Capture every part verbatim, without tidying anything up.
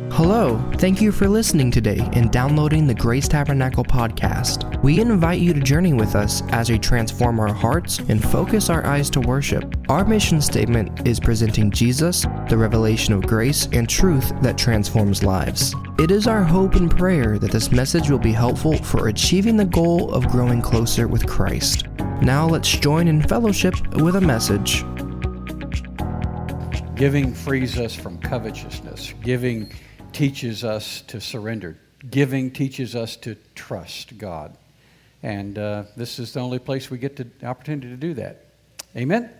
Hello, thank you for listening today and downloading the Grace Tabernacle podcast. We invite you to journey with us as we transform our hearts and focus our eyes to worship. Our mission statement is presenting Jesus, the revelation of grace and truth that transforms lives. It is our hope and prayer that this message will be helpful for achieving the goal of growing closer with Christ. Now let's join in fellowship with a message. Giving frees us from covetousness. Giving teaches us to surrender. Giving teaches us to trust God. And uh, this is the only place we get the opportunity to do that. Amen?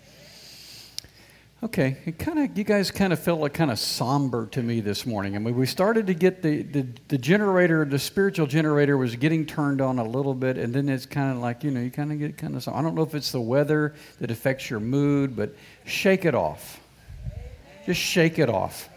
Okay, it kind of, you guys kind of felt like kind of somber to me this morning. I mean, we started to get the, the, the generator, the spiritual generator was getting turned on a little bit, and then it's kind of like, you know, you kind of get kind of, I don't know if it's the weather that affects your mood, but shake it off. Just shake it off.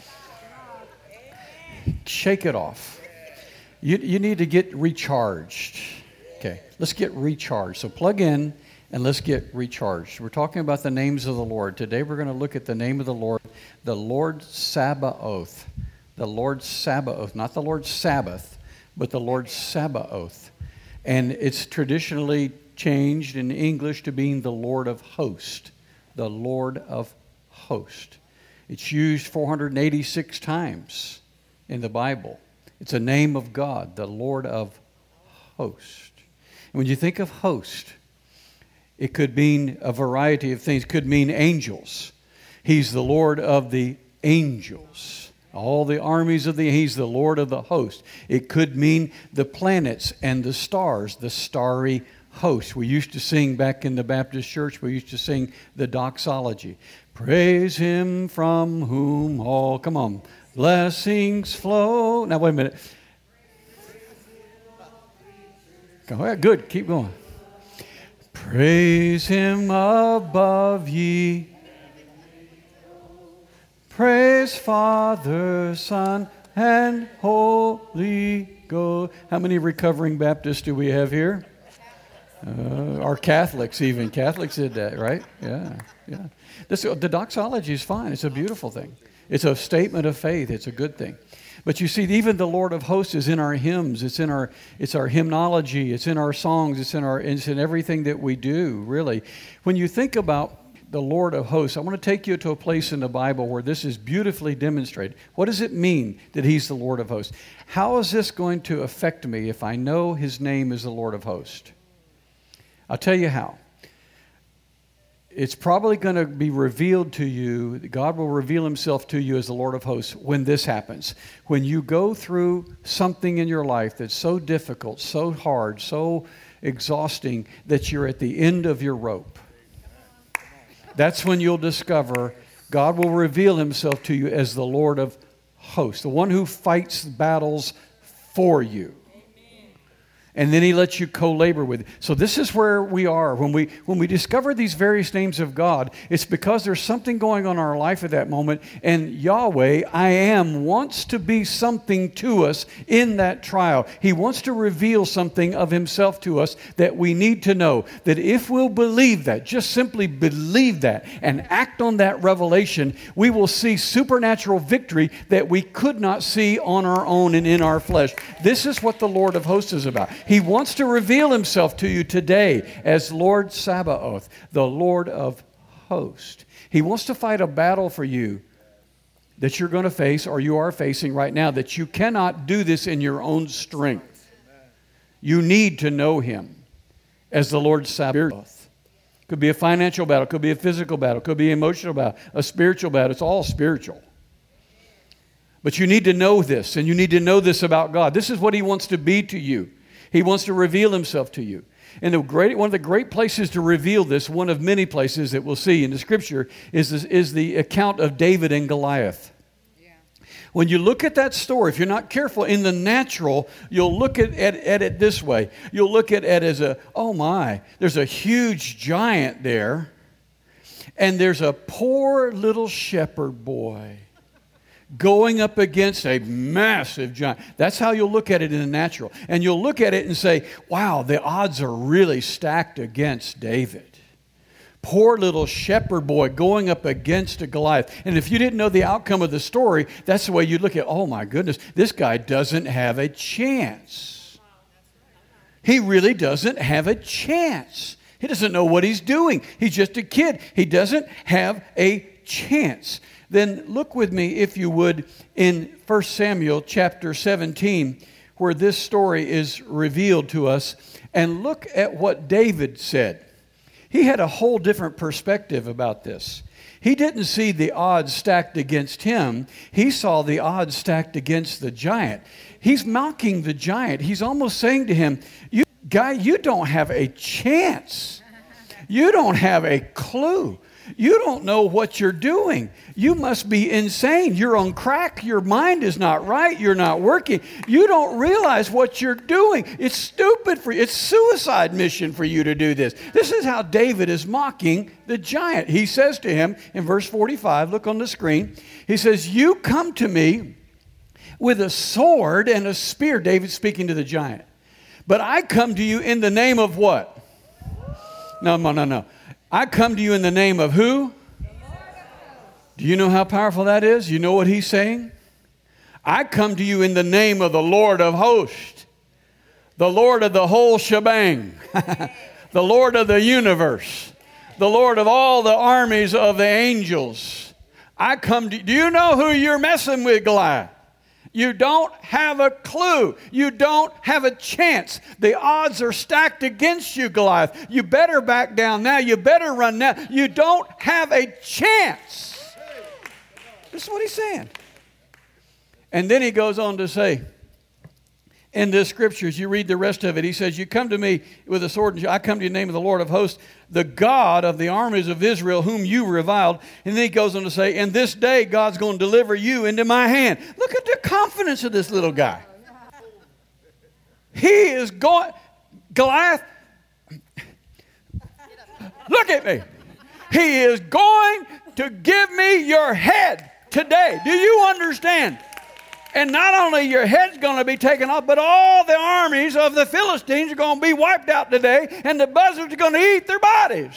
Shake it off. You, you need to get recharged. Okay, let's get recharged. So plug in and let's get recharged. We're talking about the names of the Lord. Today we're going to look at the name of the Lord, the Lord Sabaoth. The Lord Sabaoth, not the Lord Sabbath, but the Lord Sabaoth. And it's traditionally changed in English to being the Lord of Hosts. The Lord of Hosts. It's used four hundred eighty-six times in the Bible. It's a name of God, the Lord of Hosts. And when you think of host, it could mean a variety of things. It could mean angels. He's the Lord of the angels. All the armies of the, he's the Lord of the host. It could mean the planets and the stars, the starry host. We used to sing back in the Baptist church, we used to sing the doxology. Praise him from whom all, come on, blessings flow. Now, wait a minute. Go ahead. Good. Keep going. Praise him above ye. Praise Father, Son, and Holy Ghost. How many recovering Baptists do we have here? Uh, or Catholics even. Catholics did that, right? Yeah, yeah. This, the doxology is fine. It's a beautiful thing. It's a statement of faith. It's a good thing. But you see, even the Lord of Hosts is in our hymns. It's in our it's our hymnology. It's in our songs. It's in our it's in everything that we do, really. When you think about the Lord of Hosts, I want to take you to a place in the Bible where this is beautifully demonstrated. What does it mean that he's the Lord of Hosts? How is this going to affect me if I know his name is the Lord of Hosts? I'll tell you how. It's probably going to be revealed to you, God will reveal himself to you as the Lord of Hosts when this happens. When you go through something in your life that's so difficult, so hard, so exhausting that you're at the end of your rope. That's when you'll discover God will reveal himself to you as the Lord of Hosts, the one who fights battles for you. And then he lets you co-labor with it. So this is where we are. When we when we discover these various names of God, it's because there's something going on in our life at that moment. And Yahweh, I am, wants to be something to us in that trial. He wants to reveal something of himself to us that we need to know. That if we'll believe that, just simply believe that, and act on that revelation, we will see supernatural victory that we could not see on our own and in our flesh. This is what the Lord of Hosts is about. He wants to reveal himself to you today as Lord Sabaoth, the Lord of Hosts. He wants to fight a battle for you that you're going to face or you are facing right now, that you cannot do this in your own strength. You need to know him as the Lord Sabaoth. Could be a financial battle, could be a physical battle, could be an emotional battle, a spiritual battle. It's all spiritual. But you need to know this, and you need to know this about God. This is what he wants to be to you. He wants to reveal himself to you. And the great, one of the great places to reveal this, one of many places that we'll see in the Scripture, is, this, is the account of David and Goliath. Yeah. When you look at that story, if you're not careful, in the natural, you'll look at, at, at it this way. You'll look at it as a, oh my, there's a huge giant there, and there's a poor little shepherd boy going up against a massive giant. That's how you'll look at it in the natural. And you'll look at it and say, wow, the odds are really stacked against David. poor little shepherd boy going up against a Goliath. And if you didn't know the outcome of the story, that's the way you'd look at, oh my goodness, this guy doesn't have a chance. He really doesn't have a chance. He doesn't know what he's doing. He's just a kid. He doesn't have a chance. Then look with me, if you would, in First Samuel chapter seventeen, where this story is revealed to us, and look at what David said. He had a whole different perspective about this. He didn't see the odds stacked against him. He saw the odds stacked against the giant. He's mocking the giant. He's almost saying to him, "You guy, you don't have a chance. You don't have a clue. You don't know what you're doing. You must be insane. You're on crack. Your mind is not right. You're not working. You don't realize what you're doing. It's stupid for you. It's suicide mission for you to do this." This is how David is mocking the giant. He says to him in verse forty-five, look on the screen. He says, "You come to me with a sword and a spear." David's speaking to the giant. "But I come to you in the name of" what? No, no, no, no. "I come to you in the name of" who? Do you know how powerful that is? You know what he's saying? "I come to you in the name of the Lord of hosts, the Lord of the whole shebang, the Lord of the universe, the Lord of all the armies of the angels. I come to you." Do you know who you're messing with, Goliath? You don't have a clue. You don't have a chance. The odds are stacked against you, Goliath. You better back down now. You better run now. You don't have a chance. This is what he's saying. And then he goes on to say, in the scriptures, you read the rest of it, he says, "You come to me with a sword, and I come to you in the name of the Lord of hosts, the God of the armies of Israel, whom you reviled." And then he goes on to say, "And this day God's going to deliver you into my hand." Look at the confidence of this little guy. He is going, Goliath, look at me. He is going to give me your head today. Do you understand? And not only your head's going to be taken off, but all the armies of the Philistines are going to be wiped out today, and the buzzards are going to eat their bodies.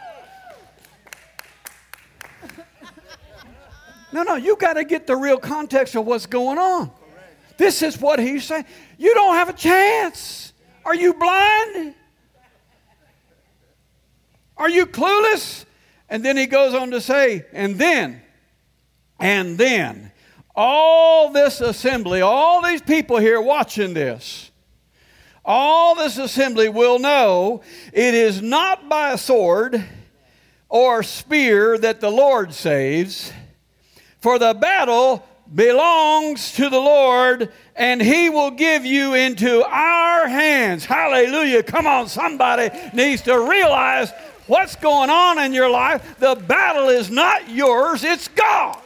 No, no, you got to get the real context of what's going on. This is what he's saying. You don't have a chance. Are you blind? Are you clueless? And then he goes on to say, and then, and then, all this assembly, all these people here watching this, all this assembly will know it is not by a sword or spear that the Lord saves, for the battle belongs to the Lord, and He will give you into our hands. Hallelujah. Come on, somebody needs to realize what's going on in your life. The battle is not yours, it's God's.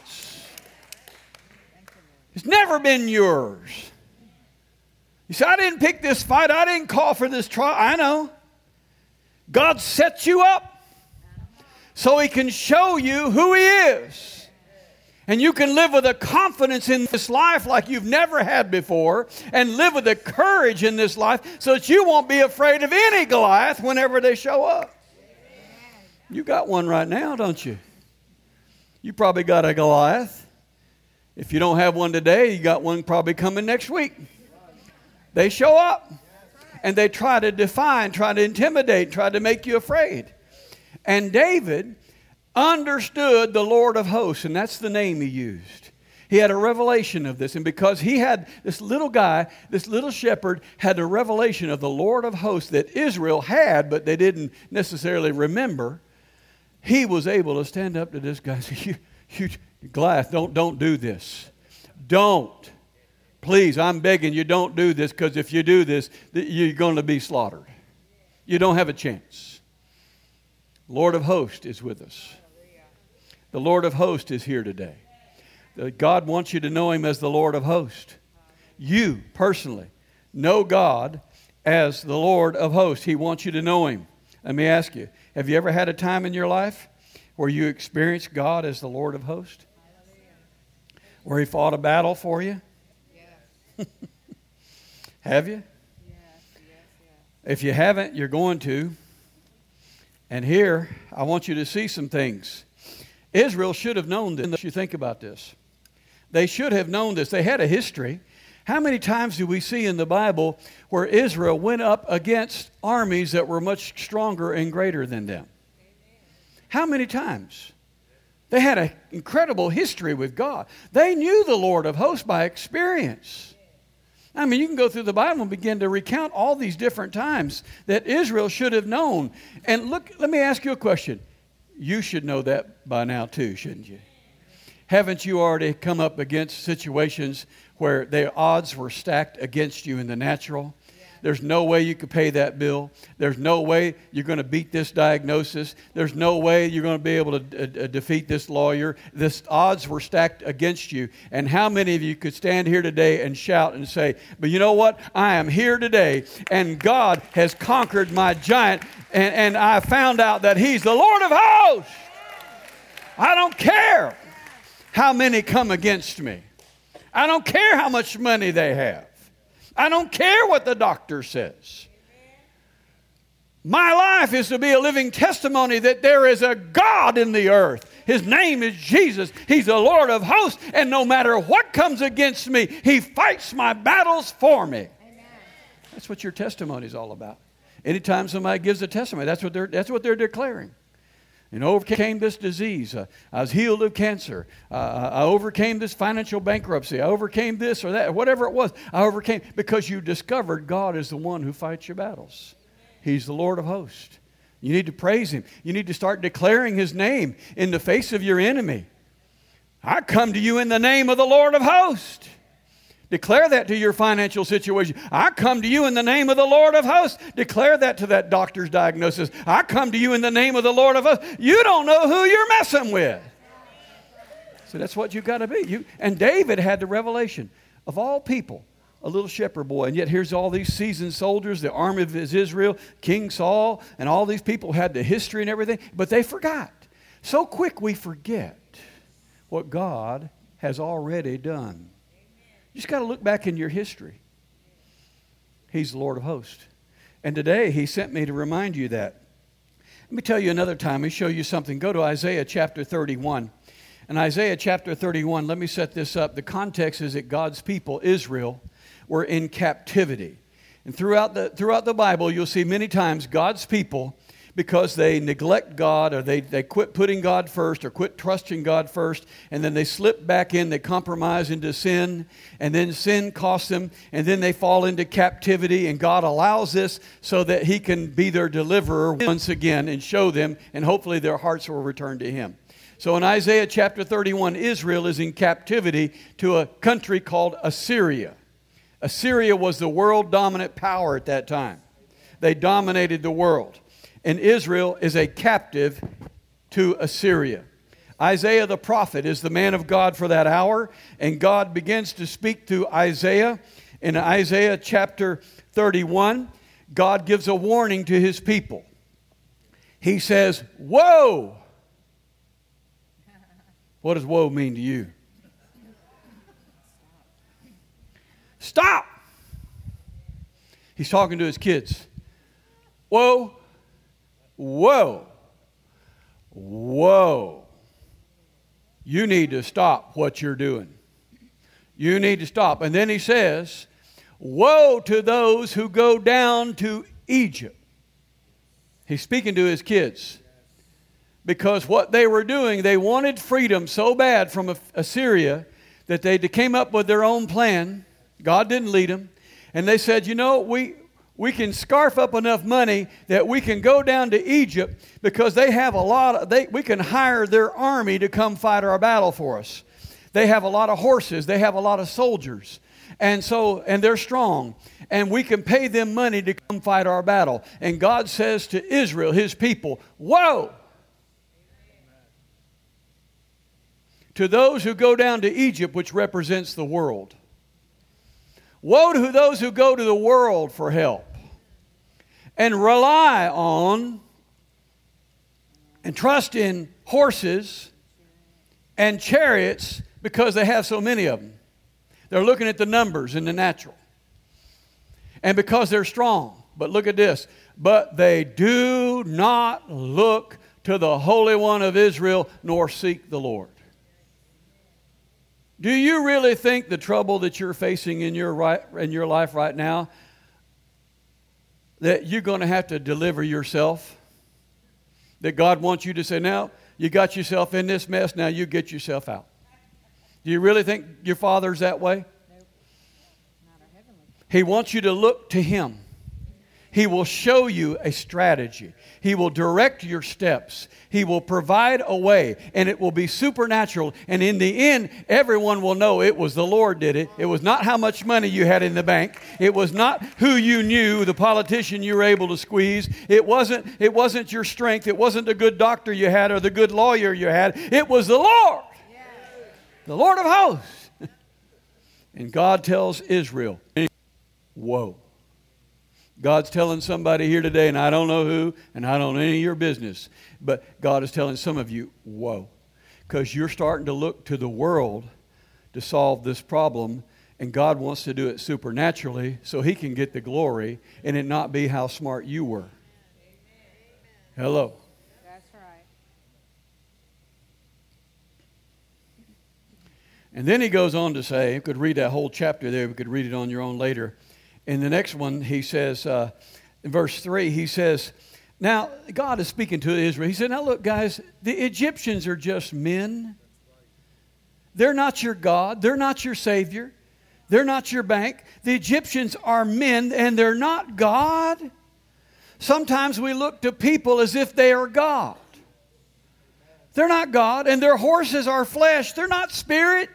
It's never been yours. You say, "I didn't pick this fight. I didn't call for this trial." I know. God sets you up so He can show you who He is. And you can live with a confidence in this life like you've never had before, and live with a courage in this life so that you won't be afraid of any Goliath whenever they show up. You got one right now, don't you? You probably got a Goliath. If you don't have one today, you got one probably coming next week. They show up and they try to define, try to intimidate, try to make you afraid. And David understood the Lord of hosts, and that's the name he used. He had a revelation of this, and because he had this little guy, this little shepherd had a revelation of the Lord of hosts that Israel had, but they didn't necessarily remember, he was able to stand up to this guy and say, you, you, Goliath, don't, don't do this. Don't. Please, I'm begging you, don't do this, because if you do this, you're going to be slaughtered. You don't have a chance. Lord of hosts is with us. The Lord of hosts is here today. God wants you to know Him as the Lord of hosts. You, personally, know God as the Lord of hosts. He wants you to know Him. Let me ask you, have you ever had a time in your life where you experienced God as the Lord of hosts? Where He fought a battle for you? Yes. Have you? Yes, yes, yes. If you haven't, you're going to. And here, I want you to see some things. Israel should have known this. You think about this. They should have known this. They had a history. How many times do we see in the Bible where Israel went up against armies that were much stronger and greater than them? How many times? They had an incredible history with God. They knew the Lord of hosts by experience. I mean, you can go through the Bible and begin to recount all these different times that Israel should have known. And look, let me ask you a question. You should know that by now too, shouldn't you? Haven't you already come up against situations where the odds were stacked against you in the natural? There's no way you could pay that bill. There's no way you're going to beat this diagnosis. There's no way you're going to be able to uh, defeat this lawyer. The odds were stacked against you. And how many of you could stand here today and shout and say, but you know what? I am here today, and God has conquered my giant, and, and I found out that He's the Lord of hosts. I don't care how many come against me. I don't care how much money they have. I don't care what the doctor says. My life is to be a living testimony that there is a God in the earth. His name is Jesus. He's the Lord of hosts. And no matter what comes against me, He fights my battles for me. Amen. That's what your testimony is all about. Anytime somebody gives a testimony, that's what they're, that's what they're declaring. And overcame this disease. Uh, I was healed of cancer. Uh, I overcame this financial bankruptcy. I overcame this or that, whatever it was. I overcame because you discovered God is the one who fights your battles. He's the Lord of hosts. You need to praise Him. You need to start declaring His name in the face of your enemy. I come to you in the name of the Lord of hosts. Declare that to your financial situation. I come to you in the name of the Lord of hosts. Declare that to that doctor's diagnosis. I come to you in the name of the Lord of hosts. You don't know who you're messing with. So that's what you've got to be. You, and David had the revelation of all people, a little shepherd boy. And yet here's all these seasoned soldiers, the army of Israel, King Saul, and all these people had the history and everything. But they forgot. So quick we forget what God has already done. You just got to look back in your history. He's the Lord of hosts. And today He sent me to remind you that. Let me tell you another time. Let me show you something. Go to Isaiah chapter thirty-one. In Isaiah chapter thirty-one, let me set this up. The context is that God's people, Israel, were in captivity. And throughout the, throughout the Bible, you'll see many times God's people, because they neglect God or they, they quit putting God first or quit trusting God first, and then they slip back in, they compromise into sin, and then sin costs them, and then they fall into captivity, and God allows this so that He can be their deliverer once again and show them, and hopefully their hearts will return to Him. So in Isaiah chapter thirty-one, Israel is in captivity to a country called Assyria. Assyria was the world dominant power at that time. They dominated the world. And Israel is a captive to Assyria. Isaiah the prophet is the man of God for that hour. And God begins to speak through Isaiah. In Isaiah chapter thirty-one, God gives a warning to His people. He says, "Woe!" What does woe mean to you? Stop! He's talking to his kids. Woe! Whoa, whoa, you need to stop what you're doing. You need to stop. And then He says, woe to those who go down to Egypt. He's speaking to his kids. Because what they were doing, they wanted freedom so bad from Assyria that they came up with their own plan. God didn't lead them. And they said, you know, we... We can scarf up enough money that we can go down to Egypt because they have a lot of, they, we can hire their army to come fight our battle for us. They have a lot of horses. They have a lot of soldiers. And so, and they're strong. And we can pay them money to come fight our battle. And God says to Israel, His people, woe! To those who go down to Egypt, which represents the world. Woe to those who go to the world for help and rely on and trust in horses and chariots because they have so many of them. They're looking at the numbers in the natural. And because they're strong. But look at this. But they do not look to the Holy One of Israel, nor seek the Lord. Do you really think the trouble that you're facing in your right, in your life right now, that you're going to have to deliver yourself? That God wants you to say, now, you got yourself in this mess, now you get yourself out. Do you really think your Father's that way? Nope. Not our heavenly. He wants you to look to Him. He will show you a strategy. He will direct your steps. He will provide a way, and it will be supernatural. And in the end, everyone will know it was the Lord did it. It was not how much money you had in the bank. It was not who you knew, the politician you were able to squeeze. It wasn't, it wasn't your strength. It wasn't the good doctor you had or the good lawyer you had. It was the Lord, the Lord of hosts. And God tells Israel, whoa. God's telling somebody here today, and I don't know who, and I don't know any of your business, but God is telling some of you, whoa, because you're starting to look to the world to solve this problem, and God wants to do it supernaturally so He can get the glory and it not be how smart you were. Amen. Hello. That's right. And then he goes on to say, you could read that whole chapter there, we could read it on your own later. In the next one, he says, uh, in verse three, he says, now, God is speaking to Israel. He said, now look, guys, the Egyptians are just men. They're not your God. They're not your Savior. They're not your bank. The Egyptians are men, and they're not God. Sometimes we look to people as if they are God. They're not God, and their horses are flesh. They're not spirit.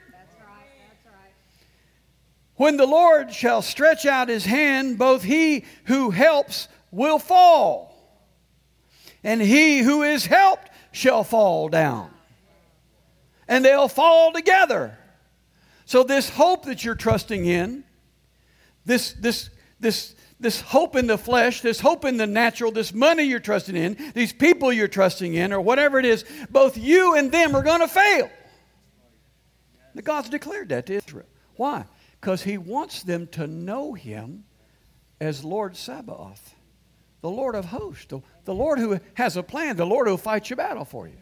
When the Lord shall stretch out His hand, both he who helps will fall, and he who is helped shall fall down. And they'll fall together. So this hope that you're trusting in, this, this, this, this hope in the flesh, this hope in the natural, this money you're trusting in, these people you're trusting in, or whatever it is, both you and them are going to fail. Now, God's declared that to Israel. Why? Because He wants them to know Him as Lord Sabaoth, the Lord of hosts, the, the Lord who has a plan, the Lord who will fight your battle for you.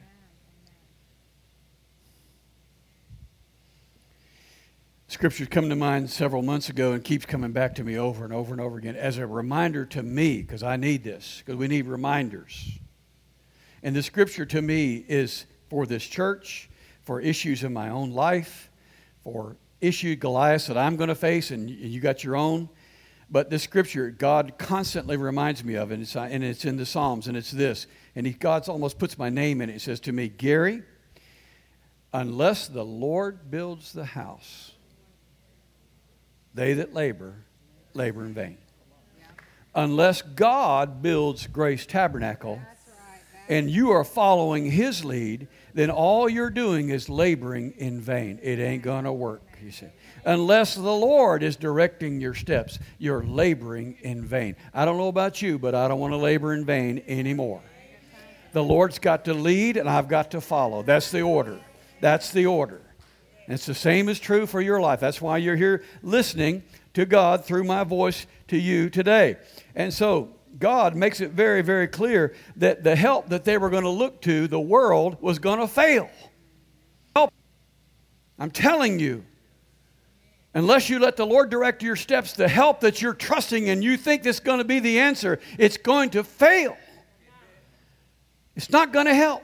Scripture's come to mind several months ago and keeps coming back to me over and over and over again as a reminder to me, because I need this, because we need reminders. And the Scripture to me is for this church, for issues in my own life, for issue, Goliath, that I'm going to face, and you got your own. But this Scripture, God constantly reminds me of, and it's, and it's in the Psalms, and it's this. And he, God almost puts my name in it. It says to me, Gary, unless the Lord builds the house, they that labor, labor in vain. Unless God builds Grace Tabernacle, and you are following His lead, then all you're doing is laboring in vain. It ain't going to work, you see. Unless the Lord is directing your steps, you're laboring in vain. I don't know about you, but I don't want to labor in vain anymore. The Lord's got to lead, and I've got to follow. That's the order. That's the order. And it's the same is true for your life. That's why you're here listening to God through my voice to you today. And so, God makes it very, very clear that the help that they were going to look to, the world, was going to fail. Help. I'm telling you, unless you let the Lord direct your steps, the help that you're trusting in, you think this is going to be the answer, it's going to fail. It's not going to help.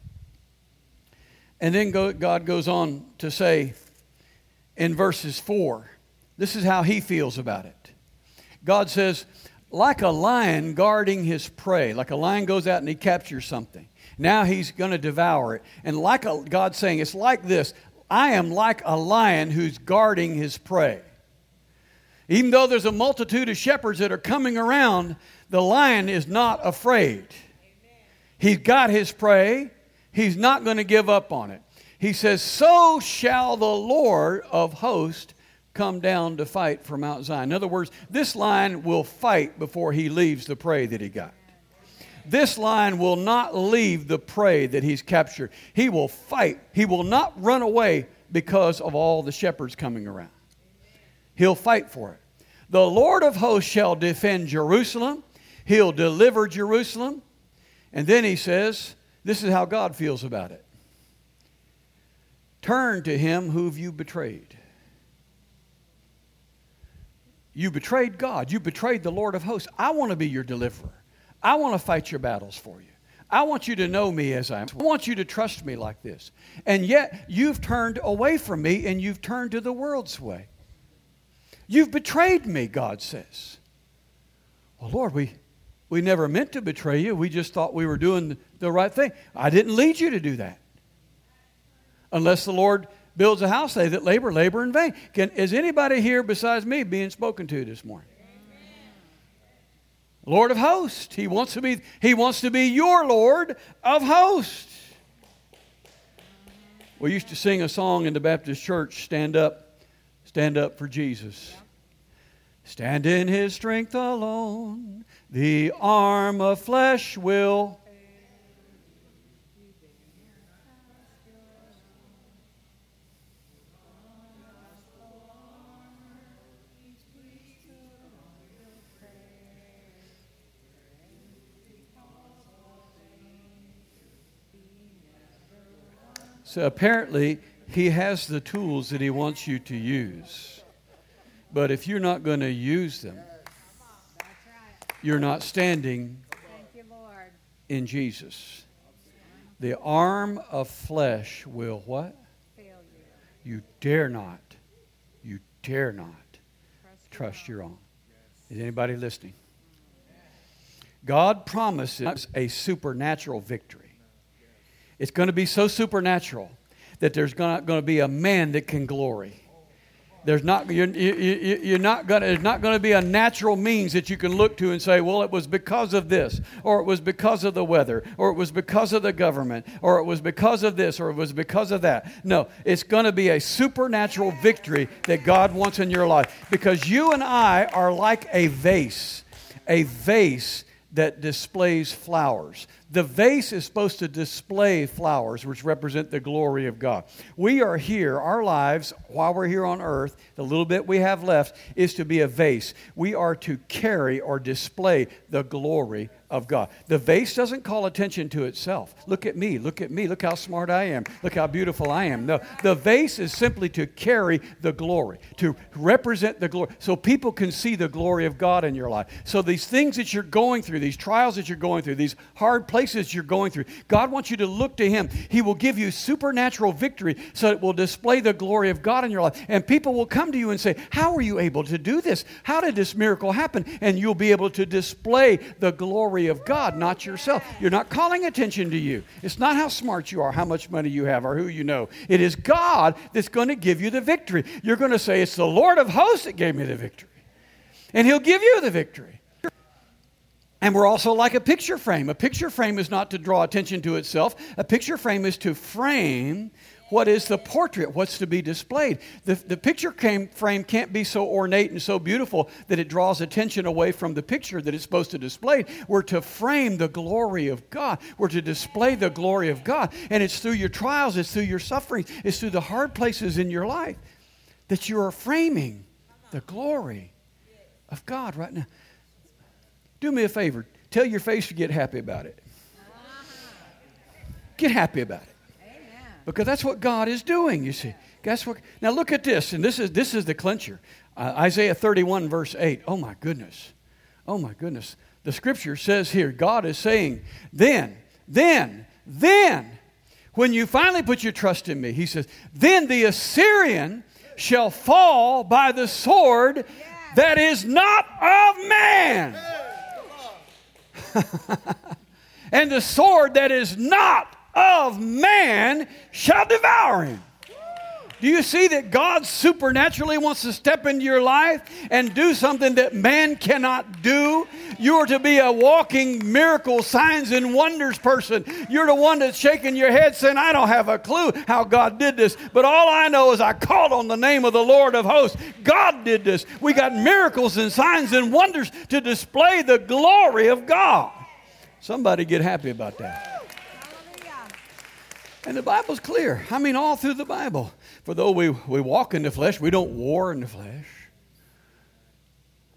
And then God goes on to say in verses four, this is how He feels about it. God says, like a lion guarding his prey, like a lion goes out and he captures something. Now he's going to devour it. And like a, God's saying, it's like this. I am like a lion who's guarding his prey. Even though there's a multitude of shepherds that are coming around, the lion is not afraid. He's got his prey. He's not going to give up on it. He says, so shall the Lord of hosts come down to fight for Mount Zion. In other words, this lion will fight before he leaves the prey that he got. This lion will not leave the prey that he's captured. He will fight. He will not run away because of all the shepherds coming around. He'll fight for it. The Lord of hosts shall defend Jerusalem. He'll deliver Jerusalem. And then he says, this is how God feels about it. Turn to him whom you betrayed. You betrayed God. You betrayed the Lord of hosts. I want to be your deliverer. I want to fight your battles for you. I want you to know me as I am. I want you to trust me like this. And yet you've turned away from me and you've turned to the world's way. You've betrayed me, God says. Well, Lord, we, we never meant to betray you. We just thought we were doing the right thing. I didn't lead you to do that. Unless the Lord builds a house, they that labor, labor in vain. Can, is anybody here besides me being spoken to this morning? Lord of hosts. He wants to be, he wants to be your Lord of hosts. We used to sing a song in the Baptist church, Stand Up, Stand Up for Jesus. Stand in his strength alone, the arm of flesh will. So apparently, he has the tools that he wants you to use. But if you're not going to use them, you're not standing in Jesus. The arm of flesh will what? You dare not, you dare not trust your own. Is anybody listening? God promises a supernatural victory. It's going to be so supernatural that there's not going to be a man that can glory. There's not you're, you, you're not going to, there's not going to be a natural means that you can look to and say, well, it was because of this, or it was because of the weather, or it was because of the government, or it was because of this, or it was because of that. No, it's going to be a supernatural victory that God wants in your life, because you and I are like a vase, a vase that displays flowers. The vase is supposed to display flowers, which represent the glory of God. We are here, our lives, while we're here on earth, the little bit we have left, is to be a vase. We are to carry or display the glory of God. The vase doesn't call attention to itself. Look at me, look at me, look how smart I am, look how beautiful I am. No, the vase is simply to carry the glory, to represent the glory, so people can see the glory of God in your life. So these things that you're going through, these trials that you're going through, these hard places you're going through, God wants you to look to him. He will give you supernatural victory so it will display the glory of God in your life. And people will come to you and say, how are you able to do this? How did this miracle happen? And you'll be able to display the glory of God, not yourself. You're not calling attention to you. It's not how smart you are, how much money you have, or who you know. It is God that's going to give you the victory. You're going to say, it's the Lord of hosts that gave me the victory. And he'll give you the victory. And we're also like a picture frame. A picture frame is not to draw attention to itself. A picture frame is to frame what is the portrait, what's to be displayed. The, the picture frame can't be so ornate and so beautiful that it draws attention away from the picture that it's supposed to display. We're to frame the glory of God. We're to display the glory of God. And it's through your trials, it's through your suffering, it's through the hard places in your life that you are framing the glory of God right now. Do me a favor. Tell your face to get happy about it. Get happy about it. Because that's what God is doing, you see. Guess what? Now look at this, and this is this is the clincher. Uh, Isaiah thirty-one, verse eight. Oh my goodness. Oh my goodness. The scripture says here, God is saying, then, then, then, when you finally put your trust in me, he says, then the Assyrian shall fall by the sword that is not of man. And the sword that is not of man shall devour him. Do you see that God supernaturally wants to step into your life and do something that man cannot do? You are to be a walking miracle, signs and wonders person. You're the one that's shaking your head saying, I don't have a clue how God did this, but all I know is I called on the name of the Lord of hosts. God did this. We got miracles and signs and wonders to display the glory of God. Somebody get happy about that. And the Bible's clear. I mean, all through the Bible. For though we, we walk in the flesh, we don't war in the flesh.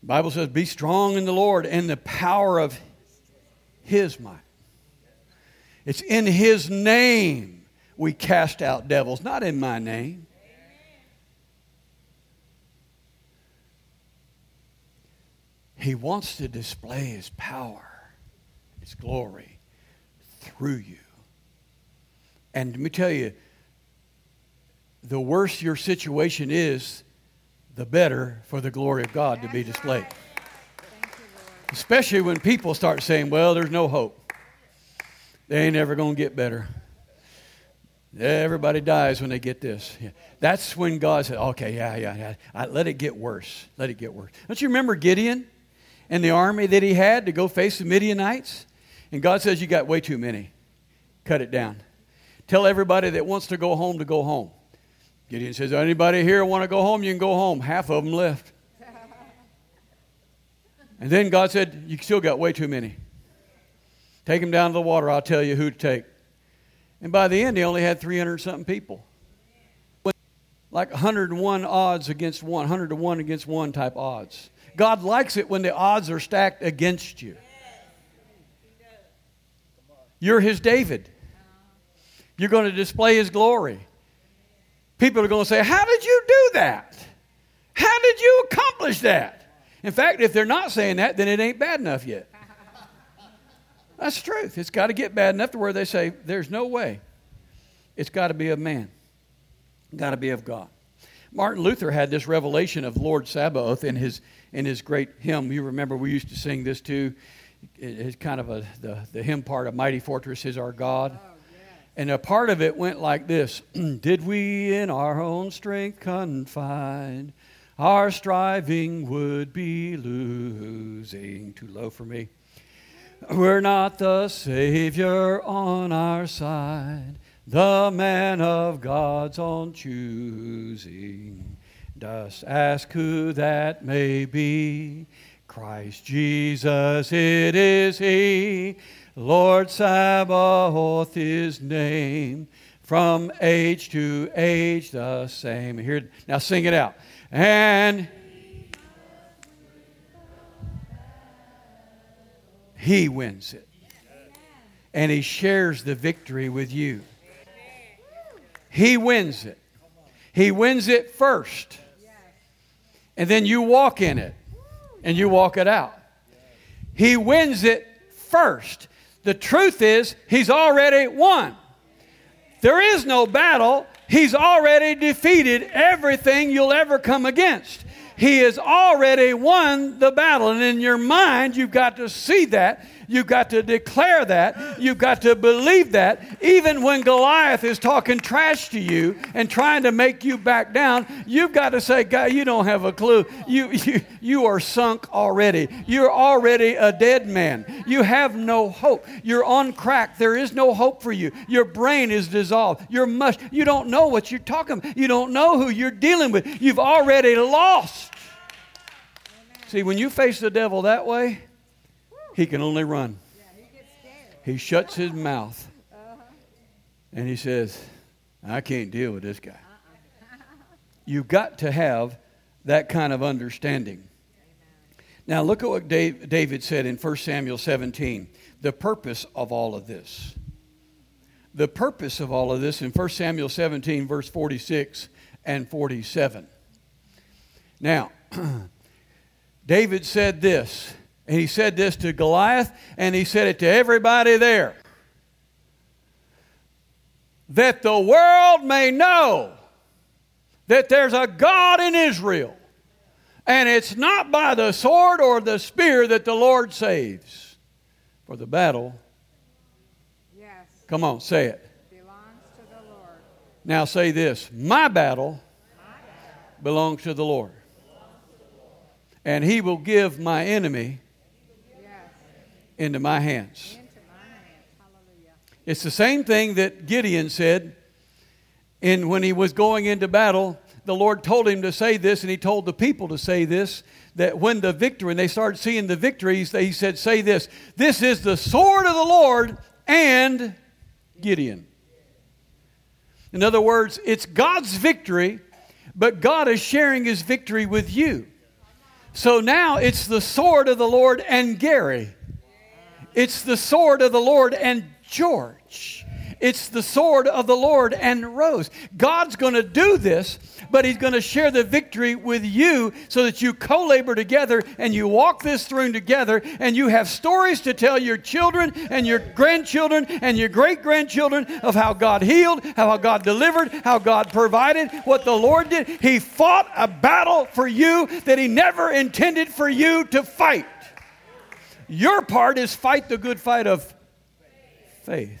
The Bible says, be strong in the Lord and the power of His might. It's in His name we cast out devils, not in my name. He wants to display His power, His glory through you. And let me tell you, the worse your situation is, the better for the glory of God to be displayed. Especially when people start saying, well, there's no hope. They ain't ever going to get better. Everybody dies when they get this. Yeah. That's when God said, okay, yeah, yeah, yeah. I, let it get worse. Let it get worse. Don't you remember Gideon and the army that he had to go face the Midianites? And God says, you got way too many. Cut it down. Tell everybody that wants to go home to go home. Gideon says, anybody here want to go home? You can go home. Half of them left. And then God said, you still got way too many. Take them down to the water. I'll tell you who to take. And by the end, he only had three hundred something people. Like one hundred to one odds against one, one hundred to one against one type odds. God likes it when the odds are stacked against you. You're His David. You're going to display His glory. People are going to say, how did you do that? How did you accomplish that? In fact, if they're not saying that, then it ain't bad enough yet. That's the truth. It's got to get bad enough to where they say, there's no way. It's got to be of man. It's got to be of God. Martin Luther had this revelation of Lord Sabaoth in his in his great hymn. You remember we used to sing this too. It's kind of a the, the hymn part of Mighty Fortress is Our God. And a part of it went like this. Did we in our own strength confide, our striving would be losing. Too low for me. We're not the Savior on our side, the man of God's own choosing. Dost ask who that may be? Christ Jesus, it is He. Lord Sabaoth His name, from age to age the same. Here, now sing it out. And He wins it. And He shares the victory with you. He wins it. He wins it first. And then you walk in it. And you walk it out. He wins it first. The truth is, He's already won. There is no battle. He's already defeated everything you'll ever come against. He has already won the battle. And in your mind, you've got to see that. You've got to declare that. You've got to believe that. Even when Goliath is talking trash to you and trying to make you back down, you've got to say, God, you don't have a clue. You, you, you are sunk already. You're already a dead man. You have no hope. You're on crack. There is no hope for you. Your brain is dissolved. You're mush. You don't know what you're talking about. You don't know who you're dealing with. You've already lost. See, when you face the devil that way, he can only run. He shuts his mouth. And he says, I can't deal with this guy. You've got to have that kind of understanding. Now look at what David said in First Samuel seventeen. The purpose of all of this. The purpose of all of this in First Samuel seventeen, verse forty-six and forty-seven. Now, David said this. And he said this to Goliath, and he said it to everybody there. That the world may know that there's a God in Israel. And it's not by the sword or the spear that the Lord saves. For the battle, yes, come on, say it. belongs to the Lord. Now say this. My battle, My battle belongs to the Lord. And He will give my enemy into my hands. into my hands. Hallelujah. It's the same thing that Gideon said in when he was going into battle. The Lord told him to say this, and He told the people to say this, that when the victory, and they started seeing the victories, He said, say this, this is the sword of the Lord and Gideon. In other words, it's God's victory, but God is sharing His victory with you. So now it's the sword of the Lord and Gary. It's the sword of the Lord and George. It's the sword of the Lord and Rose. God's going to do this, but He's going to share the victory with you so that you co-labor together and you walk this through together and you have stories to tell your children and your grandchildren and your great-grandchildren of how God healed, how God delivered, how God provided, what the Lord did. He fought a battle for you that He never intended for you to fight. Your part is fight the good fight of faith.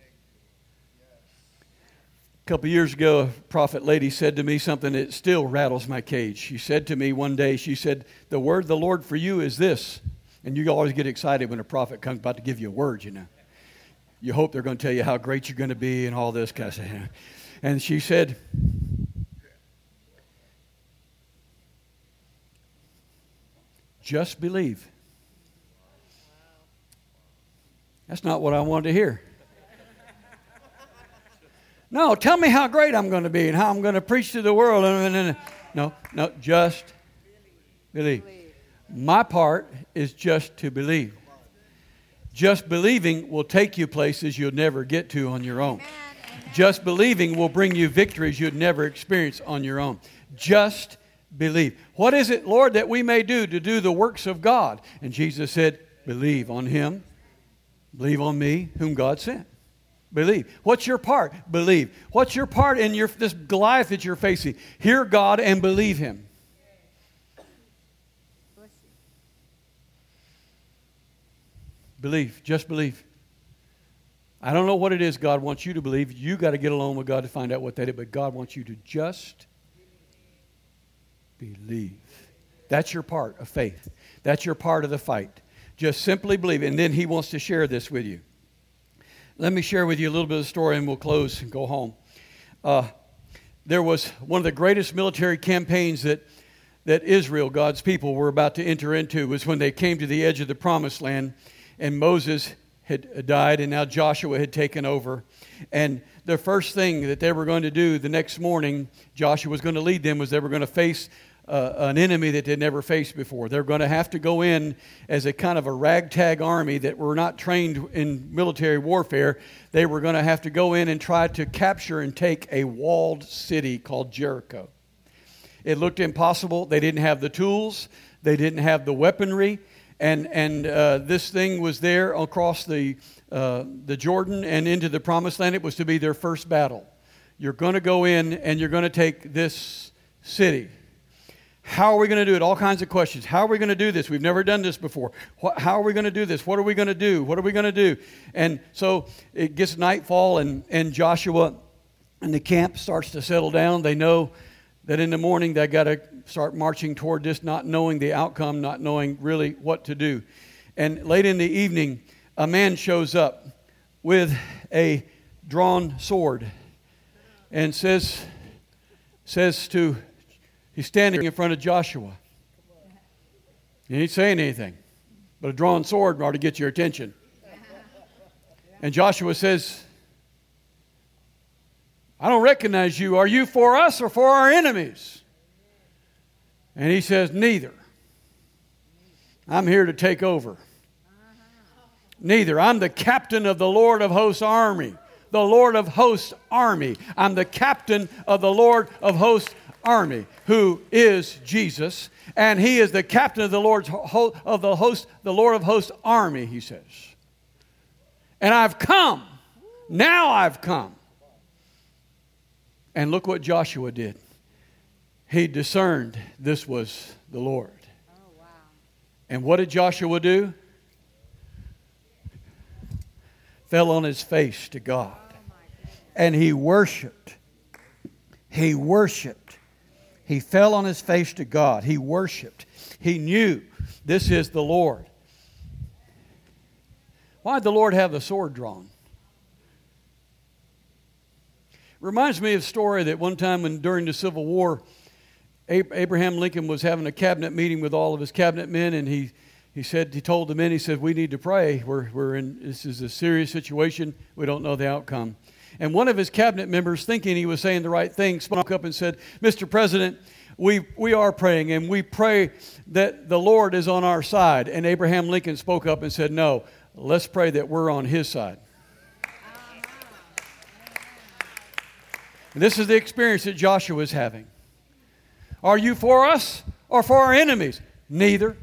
A couple years ago, a prophet lady said to me something that still rattles my cage. She said to me one day, she said, the word of the Lord for you is this. And you always get excited when a prophet comes about to give you a word, you know. You hope they're going to tell you how great you're going to be and all this kind of stuff. And she said, just believe. That's not what I wanted to hear. No, tell me how great I'm going to be and how I'm going to preach to the world. No, no, just believe. My part is just to believe. Just believing will take you places you'll never get to on your own. Just believing will bring you victories you'd never experience on your own. Just believe. What is it, Lord, that we may do to do the works of God? And Jesus said, believe on Him. Believe on me, whom God sent. Believe. What's your part? Believe. What's your part in your this Goliath that you're facing? Hear God and believe Him. Believe. Just believe. I don't know what it is God wants you to believe. You got to get along with God to find out what that is. But God wants you to just believe. That's your part of faith. That's your part of the fight. Just simply believe. And then He wants to share this with you. Let me share with you a little bit of the story and we'll close and go home. Uh, there was one of the greatest military campaigns that, that Israel, God's people, were about to enter into was when they came to the edge of the promised land and Moses had died and now Joshua had taken over. And the first thing that they were going to do the next morning, Joshua was going to lead them, was they were going to face Uh, an enemy that they'd never faced before. They're going to have to go in as a kind of a ragtag army that were not trained in military warfare. They were going to have to go in and try to capture and take a walled city called Jericho. It looked impossible. They didn't have the tools. They didn't have the weaponry. And and uh, this thing was there across the uh, the Jordan and into the Promised Land. It was to be their first battle. You're going to go in and you're going to take this city. How are we going to do it? All kinds of questions. How are we going to do this? We've never done this before. What, how are we going to do this? What are we going to do? What are we going to do? And so it gets nightfall and, and Joshua and the camp starts to settle down. They know that in the morning they got to start marching toward this, not knowing the outcome, not knowing really what to do. And late in the evening, a man shows up with a drawn sword and says, says to He's standing in front of Joshua. He ain't saying anything, but a drawn sword ought to get your attention. And Joshua says, I don't recognize you. Are you for us or for our enemies? And he says, neither. I'm here to take over. Neither. I'm the captain of the Lord of hosts army. The Lord of hosts army. I'm the captain of the Lord of hosts army, who is Jesus, and He is the captain of the Lord's ho- of the host, the Lord of hosts army, he says. And I've come. Now I've come. And look what Joshua did. He discerned this was the Lord. Oh, wow. And what did Joshua do? Fell on his face to God. Oh, and he worshiped. He worshiped. He fell on his face to God. He worshiped. He knew this is the Lord. Why did the Lord have the sword drawn? Reminds me of a story that one time when during the Civil War, Abraham Lincoln was having a cabinet meeting with all of his cabinet men, and he he said he told the men, he said, we need to pray. We're we're in this is a serious situation. We don't know the outcome. And one of his cabinet members, thinking he was saying the right thing, spoke up and said, Mister President, we, we are praying, and we pray that the Lord is on our side. And Abraham Lincoln spoke up and said, no, let's pray that we're on His side. And this is the experience that Joshua is having. Are you for us or for our enemies? Neither.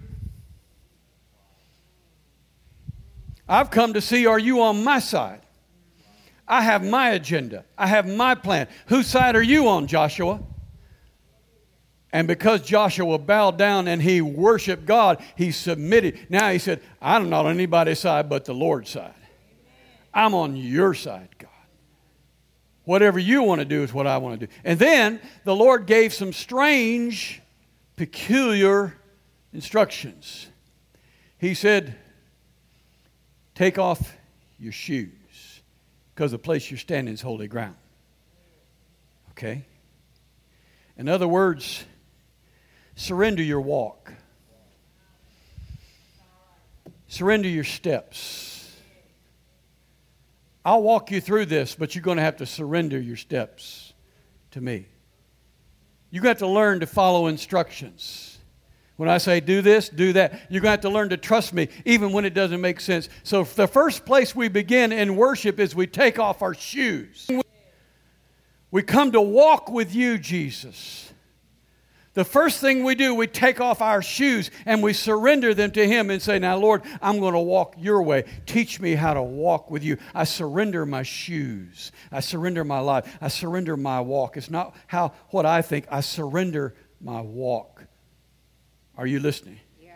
I've come to see, are you on my side? I have my agenda. I have my plan. Whose side are you on, Joshua? And because Joshua bowed down and he worshiped God, he submitted. Now he said, I'm not on anybody's side but the Lord's side. I'm on your side, God. Whatever you want to do is what I want to do. And then the Lord gave some strange, peculiar instructions. He said, take off your shoes, because the place you're standing is holy ground. Okay? In other words, surrender your walk. Surrender your steps. I'll walk you through this, but you're going to have to surrender your steps to me. You've got to learn to follow instructions. When I say do this, do that, you're going to have to learn to trust me even when it doesn't make sense. So the first place we begin in worship is we take off our shoes. We come to walk with you, Jesus. The first thing we do, we take off our shoes and we surrender them to Him and say, now, Lord, I'm going to walk your way. Teach me how to walk with you. I surrender my shoes. I surrender my life. I surrender my walk. It's not how what I think. I surrender my walk. Are you listening? Yes.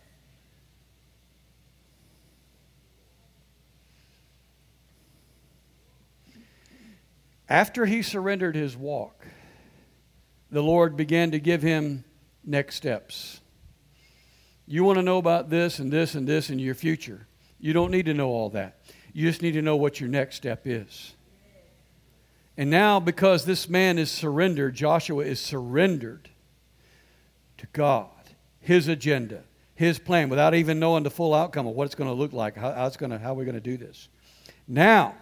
After he surrendered his walk, the Lord began to give him next steps. You want to know about this and this and this in your future. You don't need to know all that. You just need to know what your next step is. And now, because this man is surrendered, Joshua is surrendered to God, His agenda, His plan, without even knowing the full outcome of what it's going to look like, how, how, it's going to, how we're going to do this. Now,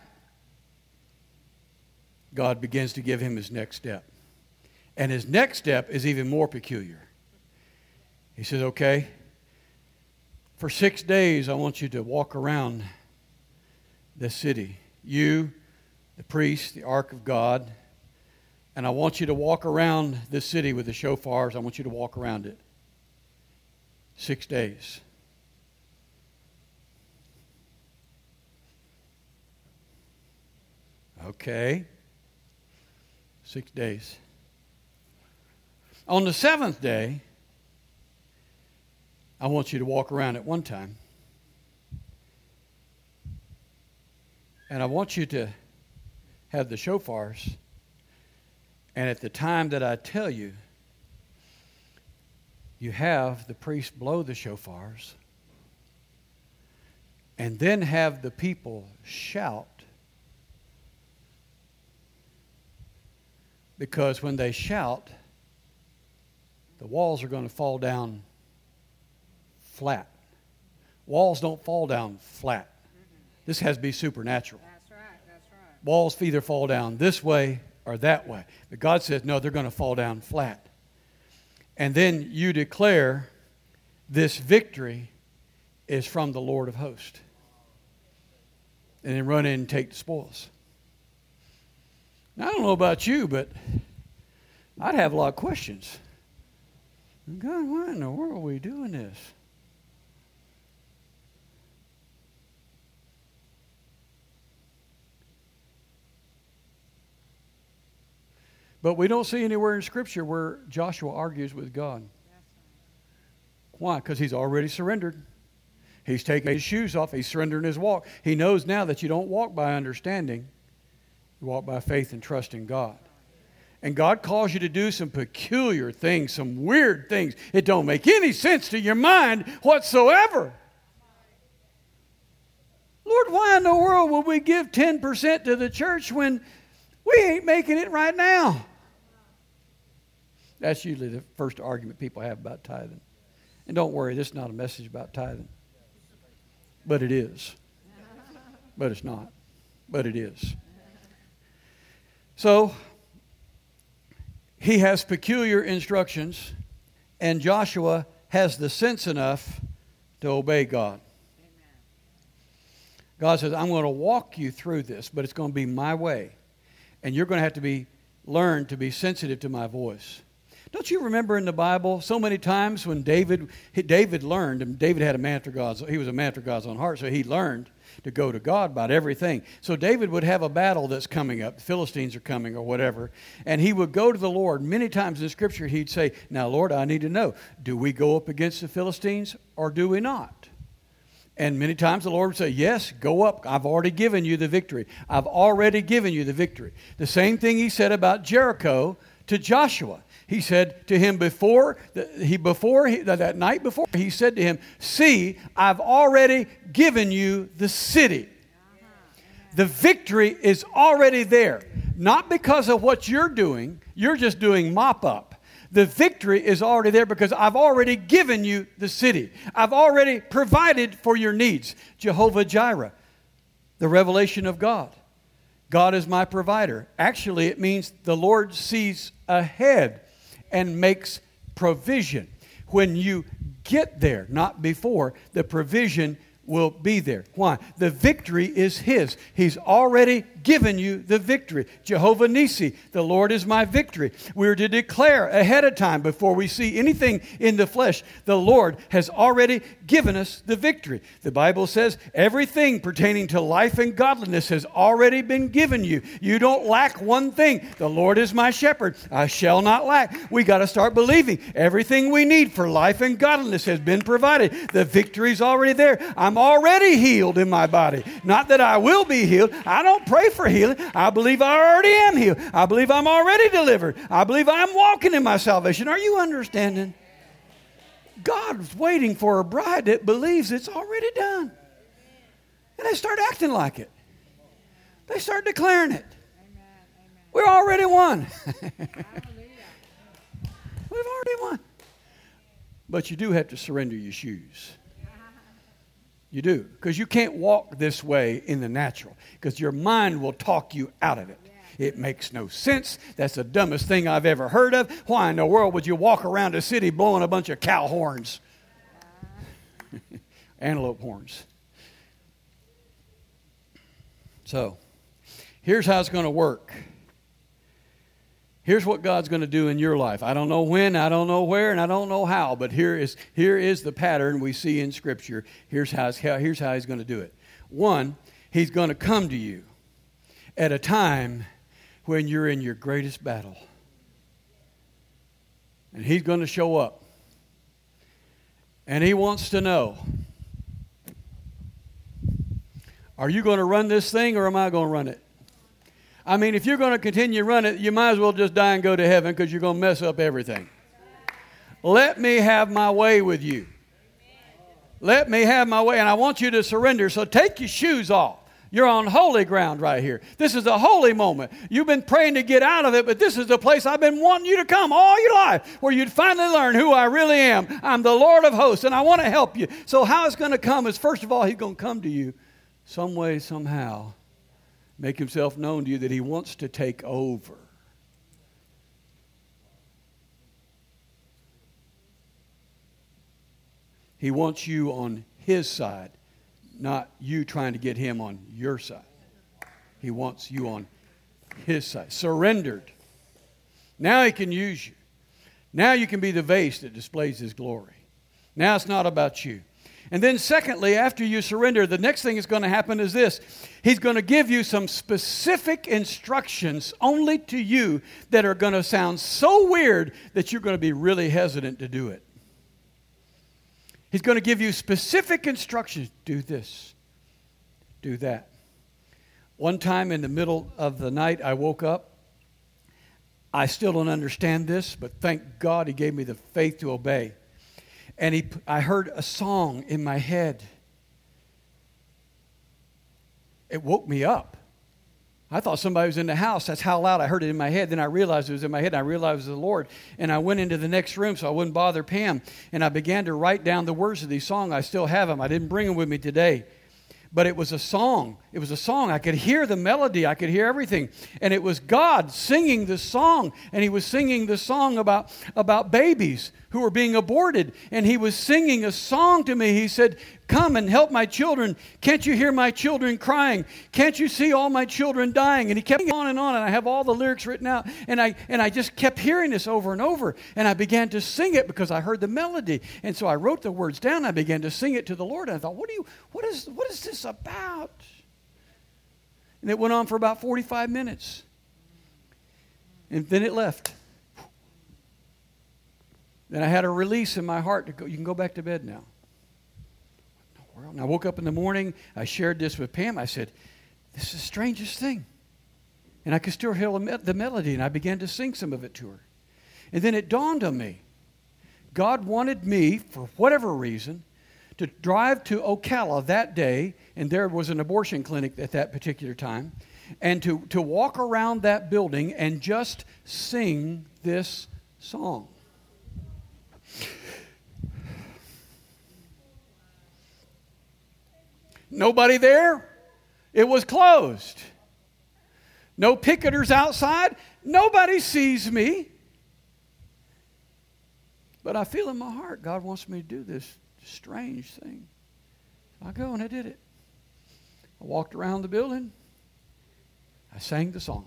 God begins to give him his next step. And his next step is even more peculiar. He says, okay, for six days I want you to walk around the city. You, the priest, the ark of God, and I want you to walk around this city with the shofars. I want you to walk around it. Six days. Okay. Six days. On the seventh day, I want you to walk around at one time. And I want you to have the shofars. And at the time that I tell you, you have the priest blow the shofars. And then have the people shout. Because when they shout, the walls are going to fall down flat. Walls don't fall down flat. This has to be supernatural. That's right, that's right. Walls either fall down this way or that way. But God says, no, they're going to fall down flat. And then you declare this victory is from the Lord of hosts. And then run in and take the spoils. Now, I don't know about you, but I'd have a lot of questions. God, why in the world are we doing this? But we don't see anywhere in Scripture where Joshua argues with God. Why? Because he's already surrendered. He's taking his shoes off. He's surrendering his walk. He knows now that you don't walk by understanding. You walk by faith and trust in God. And God calls you to do some peculiar things, some weird things. It don't make any sense to your mind whatsoever. Lord, why in the world would we give ten percent to the church when we ain't making it right now? That's usually the first argument people have about tithing. And don't worry, this is not a message about tithing. But it is. But it's not. But it is. So, he has peculiar instructions, and Joshua has the sense enough to obey God. God says, I'm going to walk you through this, but it's going to be my way. And you're going to have to be learn to be sensitive to my voice. Don't you remember in the Bible so many times when David David learned, and David had a man after God's, he was a man after God's own heart, so he learned to go to God about everything. So David would have a battle that's coming up, the Philistines are coming or whatever, and he would go to the Lord. Many times in Scripture he'd say, now Lord, I need to know, do we go up against the Philistines or do we not? And many times the Lord would say, yes, go up. I've already given you the victory. I've already given you the victory. The same thing he said about Jericho to Joshua. He said to him before, he before he, that night before, he said to him, see, I've already given you the city. The victory is already there. Not because of what you're doing. You're just doing mop up. The victory is already there because I've already given you the city. I've already provided for your needs. Jehovah Jireh, the revelation of God. God is my provider. Actually, it means the Lord sees ahead and makes provision. When you get there, not before, the provision will be there. Why? The victory is His. He's already given you the victory. Jehovah Nissi, the Lord is my victory. We're to declare ahead of time before we see anything in the flesh, the Lord has already given us the victory. The Bible says everything pertaining to life and godliness has already been given you. You don't lack one thing. The Lord is my shepherd. I shall not lack. We got to start believing everything we need for life and godliness has been provided. The victory's already there. I'm already healed in my body. Not that I will be healed. I don't pray for healing. I believe I already am healed. I believe I'm already delivered. I believe I'm walking in my salvation. Are you understanding? God's waiting for a bride that believes it's already done. And they start acting like it. They start declaring it. We're already won. We've already won. But you do have to surrender your shoes. You do. Because you can't walk this way in the natural. Because your mind will talk you out of it. It makes no sense. That's the dumbest thing I've ever heard of. Why in the world would you walk around a city blowing a bunch of cow horns? Antelope horns. So, here's how it's going to work. Here's what God's going to do in your life. I don't know when, I don't know where, and I don't know how, but here is here is the pattern we see in Scripture. Here's how, here's how He's going to do it. One, He's going to come to you at a time when you're in your greatest battle. And He's going to show up. And He wants to know, are you going to run this thing or am I going to run it? I mean, if you're going to continue to run it, you might as well just die and go to heaven because you're going to mess up everything. Let me have my way with you. Let me have my way, and I want you to surrender. So take your shoes off. You're on holy ground right here. This is a holy moment. You've been praying to get out of it, but this is the place I've been wanting you to come all your life, where you'd finally learn who I really am. I'm the Lord of hosts, and I want to help you. So how it's going to come is, first of all, He's going to come to you some way, somehow. Make Himself known to you that He wants to take over. He wants you on His side, not you trying to get Him on your side. He wants you on His side. Surrendered. Now He can use you. Now you can be the vase that displays His glory. Now it's not about you. And then secondly, after you surrender, the next thing that's going to happen is this. He's going to give you some specific instructions only to you that are going to sound so weird that you're going to be really hesitant to do it. He's going to give you specific instructions. Do this. Do that. One time in the middle of the night, I woke up. I still don't understand this, but thank God He gave me the faith to obey. And he, I heard a song in my head. It woke me up. I thought somebody was in the house. That's how loud I heard it in my head. Then I realized it was in my head, and I realized it was the Lord. And I went into the next room so I wouldn't bother Pam. And I began to write down the words of these songs. I still have them. I didn't bring them with me today. but it was a song. It was a song. I could hear the melody. I could hear everything. And it was God singing the song. And He was singing the song about, about babies who were being aborted. And He was singing a song to me. He said, come and help my children. Can't you hear my children crying? Can't you see all my children dying? And he kept on and on. And I have all the lyrics written out. And I, and I just kept hearing this over and over. And I began to sing it because I heard the melody. And so I wrote the words down. I began to sing it to the Lord. And I thought, what do you, what is, what is this about? And it went on for about forty-five minutes. And then it left. Then I had a release in my heart to go, you can go back to bed now. And I woke up in the morning. I shared this with Pam. I said, this is the strangest thing. And I could still hear the melody, and I began to sing some of it to her. And then it dawned on me. God wanted me, for whatever reason, to drive to Ocala that day, and there was an abortion clinic at that particular time, and to, to walk around that building and just sing this song. Nobody there. It was closed. No picketers outside. Nobody sees me. But I feel in my heart God wants me to do this strange thing. I go and I did it. I walked around the building. I sang the song.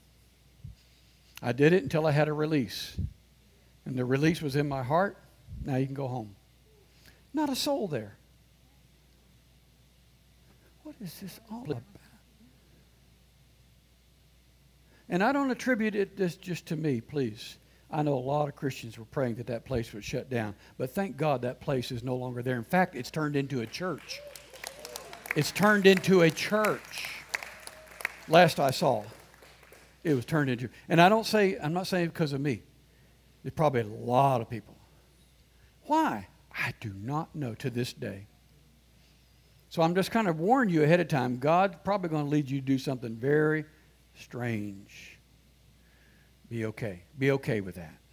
I did it until I had a release. And the release was in my heart. Now you can go home. Not a soul there. What is this all about? And I don't attribute it this just to me, please. I know a lot of Christians were praying that that place would shut down. But thank God that place is no longer there. In fact, it's turned into a church. It's turned into a church. Last I saw, it was turned into. And I don't say, I'm not saying because of me. There's probably a lot of people. Why? I do not know to this day. So I'm just kind of warning you ahead of time. God's probably going to lead you to do something very strange. Be okay. Be okay with that.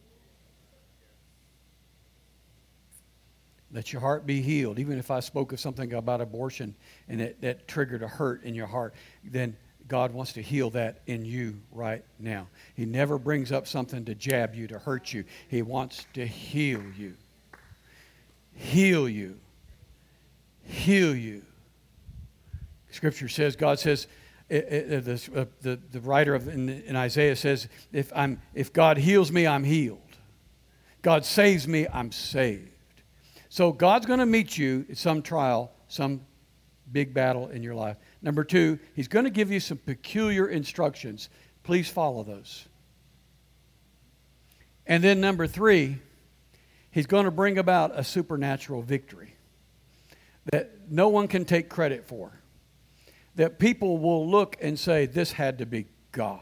Let your heart be healed. Even if I spoke of something about abortion and it, that triggered a hurt in your heart, then God wants to heal that in you right now. He never brings up something to jab you, to hurt you. He wants to heal you. Heal you. Heal you. Scripture says, God says, it, it, the, uh, the, the writer of in, in Isaiah says, if I'm if God heals me, I'm healed. God saves me, I'm saved. So God's going to meet you at some trial, some big battle in your life. Number two, He's going to give you some peculiar instructions. Please follow those. And then number three, He's going to bring about a supernatural victory that no one can take credit for. That people will look and say, this had to be God.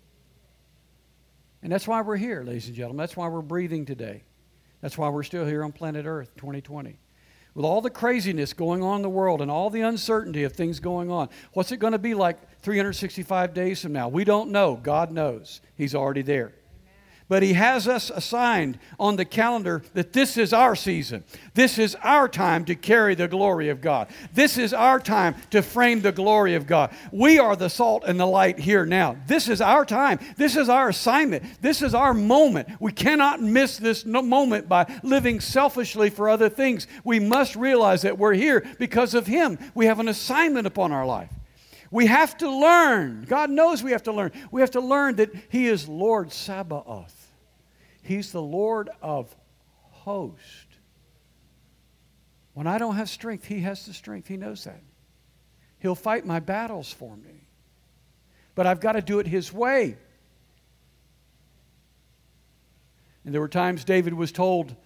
And that's why we're here, ladies and gentlemen. That's why we're breathing today. That's why we're still here on planet Earth, twenty twenty. With all the craziness going on in the world and all the uncertainty of things going on, what's it going to be like three hundred sixty-five days from now? We don't know. God knows. He's already there. But He has us assigned on the calendar that this is our season. This is our time to carry the glory of God. This is our time to frame the glory of God. We are the salt and the light here now. This is our time. This is our assignment. This is our moment. We cannot miss this moment by living selfishly for other things. We must realize that we're here because of Him. We have an assignment upon our life. We have to learn. God knows we have to learn. We have to learn that He is Lord Sabaoth. He's the Lord of hosts. When I don't have strength, He has the strength. He knows that. He'll fight my battles for me. But I've got to do it His way. And there were times David was told,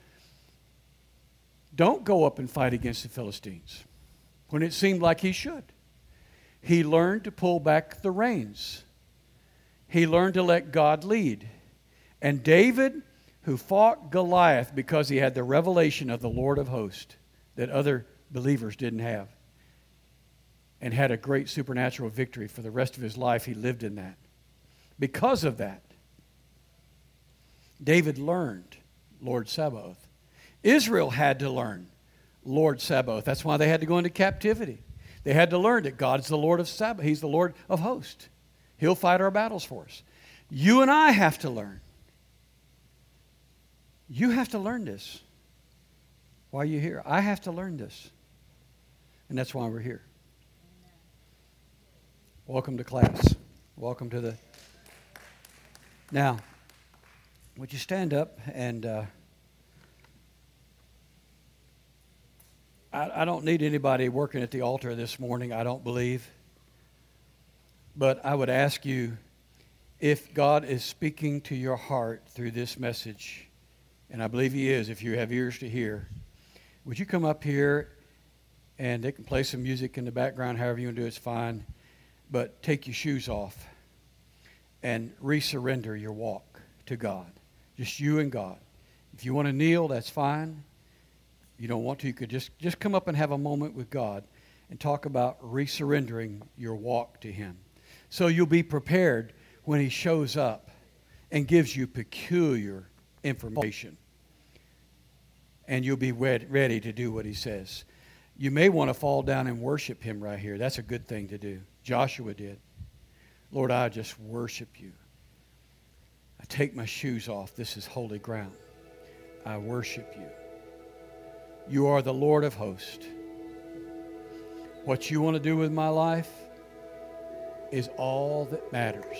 don't go up and fight against the Philistines, when it seemed like he should. He learned to pull back the reins. He learned to let God lead. And David, who fought Goliath because he had the revelation of the Lord of hosts that other believers didn't have, and had a great supernatural victory for the rest of his life, he lived in that. Because of that, David learned Lord Sabaoth. Israel had to learn Lord Sabaoth. That's why they had to go into captivity. They had to learn that God's the Lord of Sabbath. He's the Lord of hosts. He'll fight our battles for us. You and I have to learn. You have to learn this. Why are you here? I have to learn this. And that's why we're here. Welcome to class. Welcome to the... Now, would you stand up and... Uh, I, I don't need anybody working at the altar this morning, I don't believe. But I would ask you, if God is speaking to your heart through this message, and I believe He is if you have ears to hear, would you come up here, and they can play some music in the background, however you want to do it's fine, but take your shoes off and resurrender your walk to God. Just you and God. If you want to kneel, that's fine. If you don't want to, you could just, just come up and have a moment with God and talk about resurrendering your walk to Him. So you'll be prepared when He shows up and gives you peculiar information. And you'll be ready to do what He says. You may want to fall down and worship Him right here. That's a good thing to do. Joshua did. Lord, I just worship You. I take my shoes off. This is holy ground. I worship You. You are the Lord of hosts. What You want to do with my life is all that matters.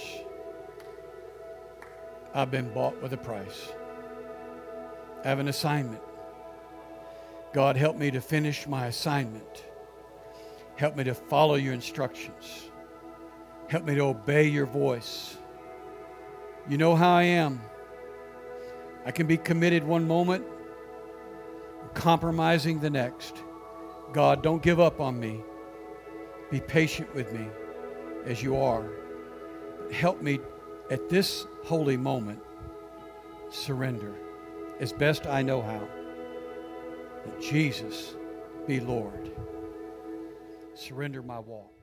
I've been bought with a price. I have an assignment. God, help me to finish my assignment. Help me to follow Your instructions. Help me to obey Your voice. You know how I am. I can be committed one moment, compromising the next. God, don't give up on me. Be patient with me as You are. Help me at this holy moment surrender as best I know how. That Jesus be Lord. Surrender my walk.